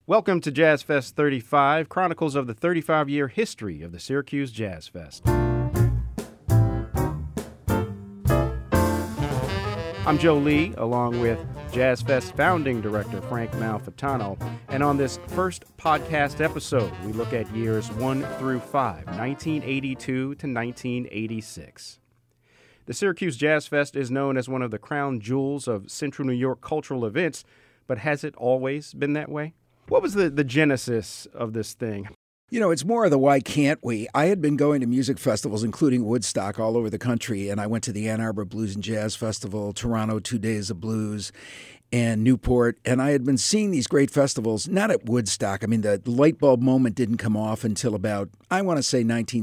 Welcome to Jazz Fest 35, chronicles of the 35-year history of the Syracuse Jazz Fest. I'm Joe Lee, along with Jazz Fest founding director Frank Malfitano, and on this first podcast episode, we look at years 1 through 5, 1982 to 1986. The Syracuse Jazz Fest is known as one of the crown jewels of Central New York cultural events, but has it always been that way? What was the genesis of this thing? You know, it's more of the why can't we? I had been going to music festivals, including Woodstock, all over the country, and I went to the Ann Arbor Blues and Jazz Festival, Toronto 2 Days of Blues, and Newport, and I had been seeing these great festivals, not at Woodstock. I mean, the light bulb moment didn't come off until about, I want to say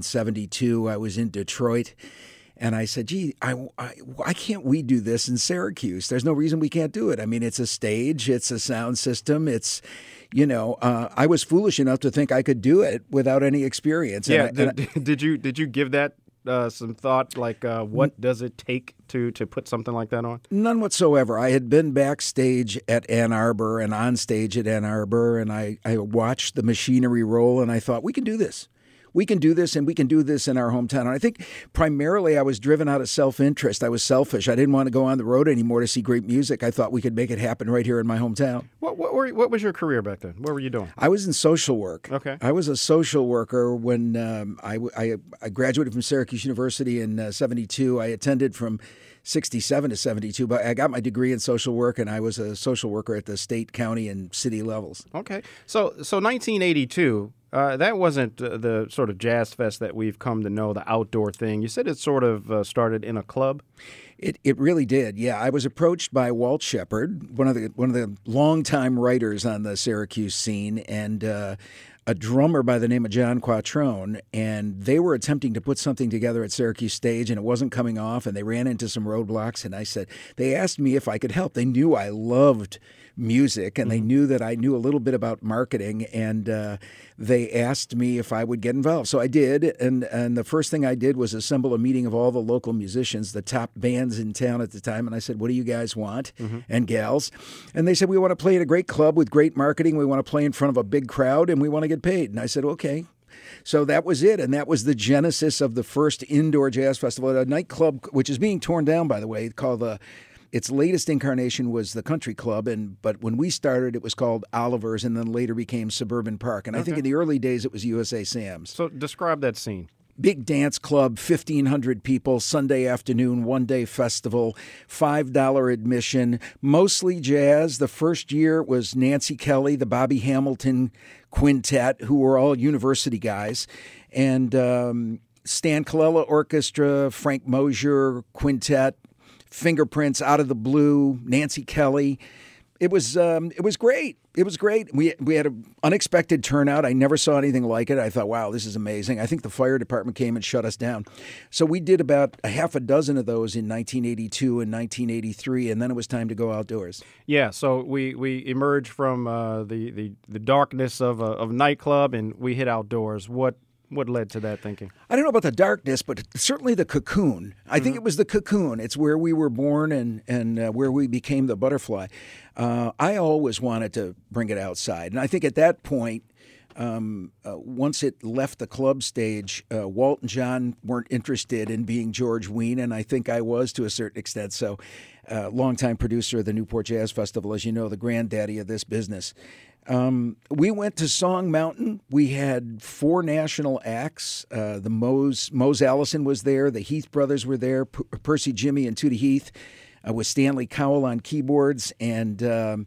1972. I was in Detroit. And I said, gee, why can't we do this in Syracuse? There's no reason we can't do it. I mean, it's a stage, it's a sound system, it's, you know, I was foolish enough to think I could do it without any experience. Yeah, did you give that some thought, like what does it take to put something like that on? None whatsoever. I had been backstage at Ann Arbor and on stage at Ann Arbor, and I watched the machinery roll, and I thought, we can do this. We can do this, and we can do this in our hometown. And I think primarily I was driven out of self-interest. I was selfish. I didn't want to go on the road anymore to see great music. I thought we could make it happen right here in my hometown. What was your career back then? What were you doing? I was in social work. Okay. I was a social worker when I graduated from Syracuse University in 72. I attended from 67 to 72, but I got my degree in social work, and I was a social worker at the state, county, and city levels. Okay. So 1982... that wasn't the sort of jazz fest that we've come to know, the outdoor thing. You said it sort of started in a club? It really did, yeah. I was approached by Walt Shepard, one of the longtime writers on the Syracuse scene, and a drummer by the name of John Quattrone, and they were attempting to put something together at Syracuse Stage, and it wasn't coming off, and they ran into some roadblocks, and they asked me if I could help. They knew I loved music, and they knew that I knew a little bit about marketing, and they asked me if I would get involved. So I did, and the first thing I did was assemble a meeting of all the local musicians, the top bands in town at the time, and I said, what do you guys want, and gals? And they said, we want to play at a great club with great marketing, we want to play in front of a big crowd, and we want to get paid. And I said, okay. So that was it, and that was the genesis of the first indoor jazz festival at a nightclub, which is being torn down, by the way, called its latest incarnation was the Country Club, but when we started, it was called Oliver's, and then later became Suburban Park. And I think in the early days, it was USA Sam's. So describe that scene. Big dance club, 1,500 people, Sunday afternoon, one-day festival, $5 admission, mostly jazz. The first year was Nancy Kelly, the Bobby Hamilton Quintet, who were all university guys, and Stan Colella Orchestra, Frank Mosier Quintet, Fingerprints, Out of the Blue, Nancy Kelly. It was great. It was great. We had an unexpected turnout. I never saw anything like it. I thought, wow, this is amazing. I think the fire department came and shut us down. So we did about a half a dozen of those in 1982 and 1983, and then it was time to go outdoors. Yeah, so we emerged from the darkness of a nightclub, and we hit outdoors. What led to that thinking? I don't know about the darkness, but certainly the cocoon. I think it was the cocoon. It's where we were born and where we became the butterfly. I always wanted to bring it outside. And I think at that point, once it left the club stage, Walt and John weren't interested in being George Wein, and I think I was to a certain extent. So longtime producer of the Newport Jazz Festival, as you know, the granddaddy of this business. We went to Song Mountain. We had 4 national acts. The Mose Allison was there. The Heath brothers were there. Percy Jimmy and Tootie Heath with Stanley Cowell on keyboards. And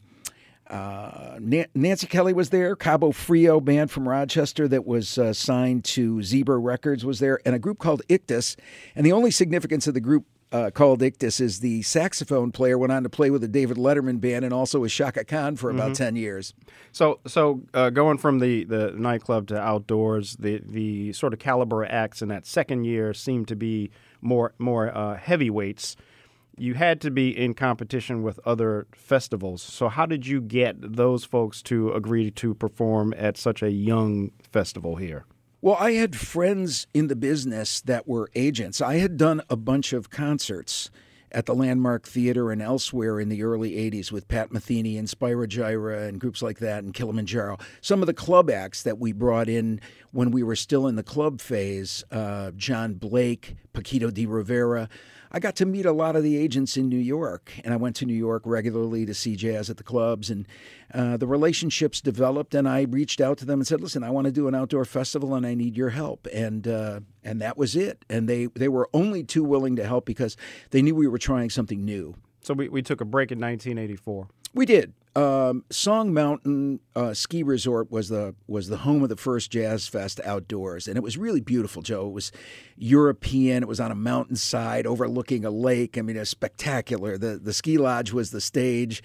Nancy Kelly was there. Cabo Frio band from Rochester that was signed to Zebra Records was there. And a group called Ictus. And the only significance of the group called Ictus is the saxophone player went on to play with the David Letterman band and also with Chaka Khan for about 10 years. So going from the nightclub to outdoors, the sort of caliber of acts in that second year seemed to be more heavyweights. You had to be in competition with other festivals. So how did you get those folks to agree to perform at such a young festival here? Well, I had friends in the business that were agents. I had done a bunch of concerts at the Landmark Theater and elsewhere in the early 80s with Pat Metheny and Spyro Gyra and groups like that and Kilimanjaro. Some of the club acts that we brought in when we were still in the club phase, John Blake, Paquito de Rivera. I got to meet a lot of the agents in New York, and I went to New York regularly to see jazz at the clubs, and the relationships developed, and I reached out to them and said, listen, I want to do an outdoor festival, and I need your help, and that was it. And they were only too willing to help because they knew we were trying something new. So we took a break in 1984. We did. Song Mountain Ski Resort was the home of the first Jazz Fest outdoors, and it was really beautiful, Joe. It was European. It was on a mountainside overlooking a lake. I mean, it was spectacular. The ski lodge was the stage.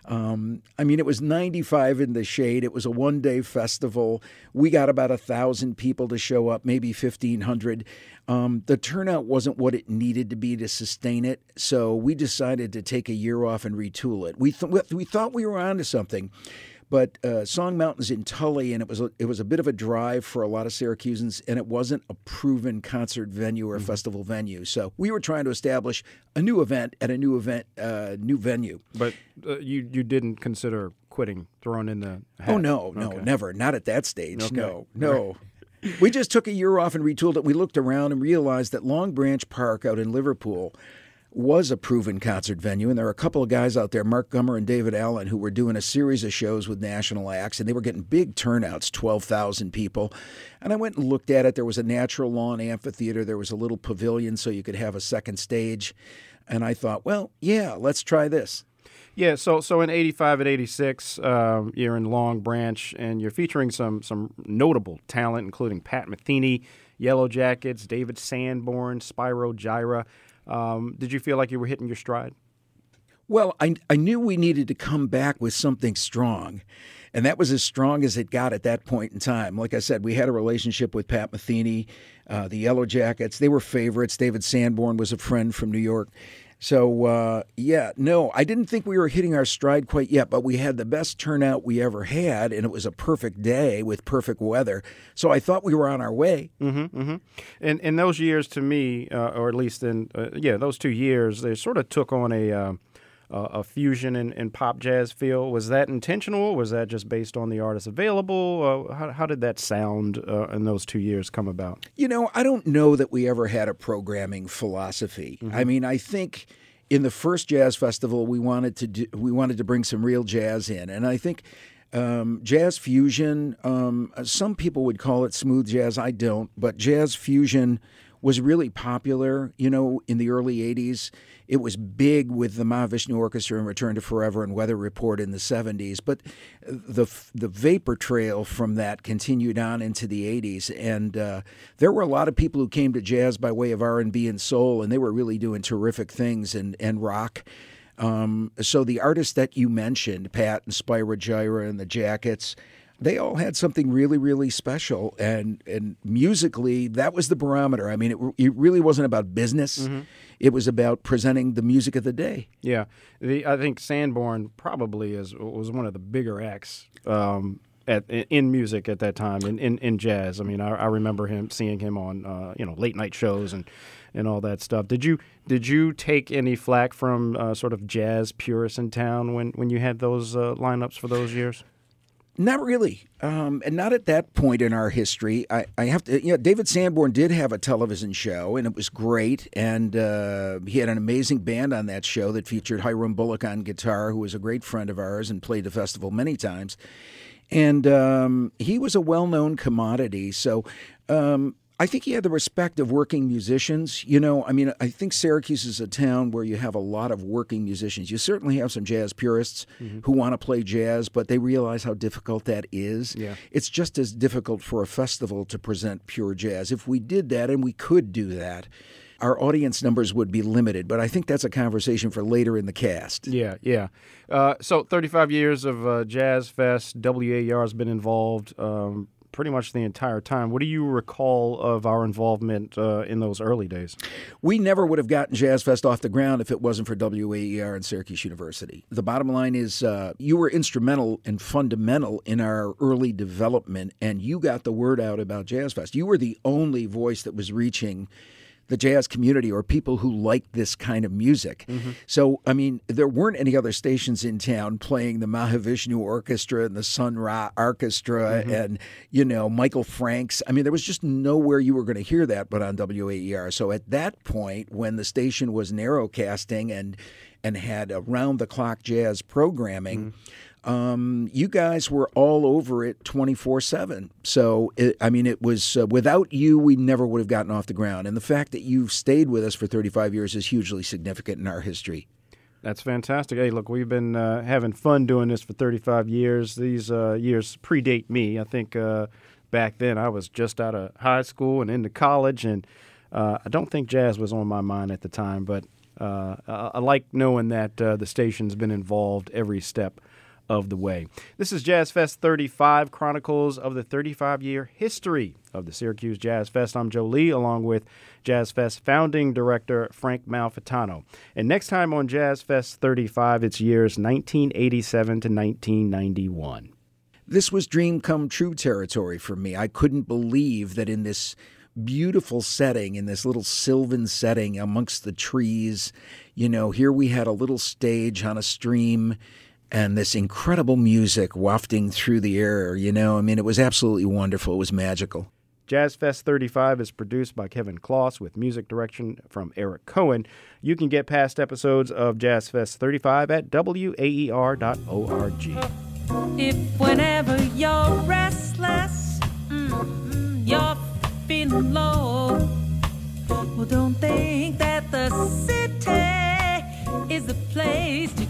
It was 95 in the shade. It was a one-day festival. We got about 1,000 people to show up, maybe 1,500. The turnout wasn't what it needed to be to sustain it, so we decided to take a year off and retool it. We thought we were onto something. But Song Mountain's in Tully, and it was a bit of a drive for a lot of Syracusans, and it wasn't a proven concert venue or festival venue. So we were trying to establish a new event at a new venue. But you didn't consider quitting, throwing in the hat? Oh, no, Okay. never. Not at that stage. Okay. No. We just took a year off and retooled it. We looked around and realized that Long Branch Park out in Liverpool was a proven concert venue, and there were a couple of guys out there, Mark Gummer and David Allen, who were doing a series of shows with national acts, and they were getting big turnouts, 12,000 people. And I went and looked at it. There was a natural lawn amphitheater. There was a little pavilion so you could have a second stage. And I thought, well, yeah, let's try this. Yeah, so in 85 and 86, you're in Long Branch, and you're featuring some notable talent, including Pat Metheny, Yellow Jackets, David Sanborn, Spyro Gyra. Did you feel like you were hitting your stride? Well, I knew we needed to come back with something strong, and that was as strong as it got at that point in time. Like I said, we had a relationship with Pat Metheny, the Yellow Jackets. They were favorites. David Sanborn was a friend from New York. So, I didn't think we were hitting our stride quite yet, but we had the best turnout we ever had, and it was a perfect day with perfect weather. So I thought we were on our way. Mm-hmm, mm-hmm. And in those years, to me, or at least in those 2 years, they sort of took on a fusion and pop jazz feel. Was that intentional? Was that just based on the artists available? How did that sound in those 2 years come about? I don't know that we ever had a programming philosophy. Mm-hmm. I mean, I think in the first jazz festival we wanted to bring some real jazz in, and I think jazz fusion. Some people would call it smooth jazz. I don't, but jazz fusion was really popular, in the early 80s. It was big with the Mahavishnu Orchestra and Return to Forever and Weather Report in the 70s. But the vapor trail from that continued on into the 80s. And there were a lot of people who came to jazz by way of R&B and soul, and they were really doing terrific things and rock. So the artists that you mentioned, Pat and Spyro Gyra and the Jackets, they all had something really, really special, and musically, that was the barometer. I mean, it really wasn't about business. Mm-hmm. It was about presenting the music of the day. Yeah. I think Sanborn probably was one of the bigger acts in music at that time, in jazz. I mean, I remember seeing him on late night shows and all that stuff. Did you take any flack from sort of jazz purists in town when you had those lineups for those years? Not really, and not at that point in our history. I have to, David Sanborn did have a television show, and it was great, and he had an amazing band on that show that featured Hiram Bullock on guitar, who was a great friend of ours and played the festival many times, and he was a well-known commodity, so I think he had the respect of working musicians. I think Syracuse is a town where you have a lot of working musicians. You certainly have some jazz purists who want to play jazz, but they realize how difficult that is. Yeah. It's just as difficult for a festival to present pure jazz. If we did that, and we could do that, our audience numbers would be limited, but I think that's a conversation for later in the cast. Yeah. So 35 years of Jazz Fest, WAER has been involved pretty much the entire time. What do you recall of our involvement in those early days? We never would have gotten Jazz Fest off the ground if it wasn't for WAER and Syracuse University. The bottom line is you were instrumental and fundamental in our early development, and you got the word out about Jazz Fest. You were the only voice that was reaching the jazz community or people who like this kind of music. So, I mean, there weren't any other stations in town playing the Mahavishnu Orchestra and the Sun Ra Orchestra and, you know, Michael Franks. I mean, there was just nowhere you were going to hear that but on WAER. So at that point, when the station was narrowcasting and had around-the-clock jazz programming, you guys were all over it 24/7. So, it was without you, we never would have gotten off the ground. And the fact that you've stayed with us for 35 years is hugely significant in our history. That's fantastic. Hey, look, we've been having fun doing this for 35 years. These years predate me. I think back then I was just out of high school and into college, and I don't think jazz was on my mind at the time, but I like knowing that the station's been involved every step of the way. This is Jazz Fest 35, Chronicles of the 35-year history of the Syracuse Jazz Fest. I'm Joe Lee, along with Jazz Fest founding director Frank Malfitano. And next time on Jazz Fest 35, it's years 1987 to 1991. This was dream come true territory for me. I couldn't believe that in this beautiful setting, in this little sylvan setting amongst the trees, you know, here we had a little stage on a stream and this incredible music wafting through the air, you know. I mean, it was absolutely wonderful. It was magical. Jazz Fest 35 is produced by Kevin Kloss with music direction from Eric Cohen. You can get past episodes of Jazz Fest 35 at waer.org. If whenever you're restless, you're feeling low, well, don't think that the city is the place to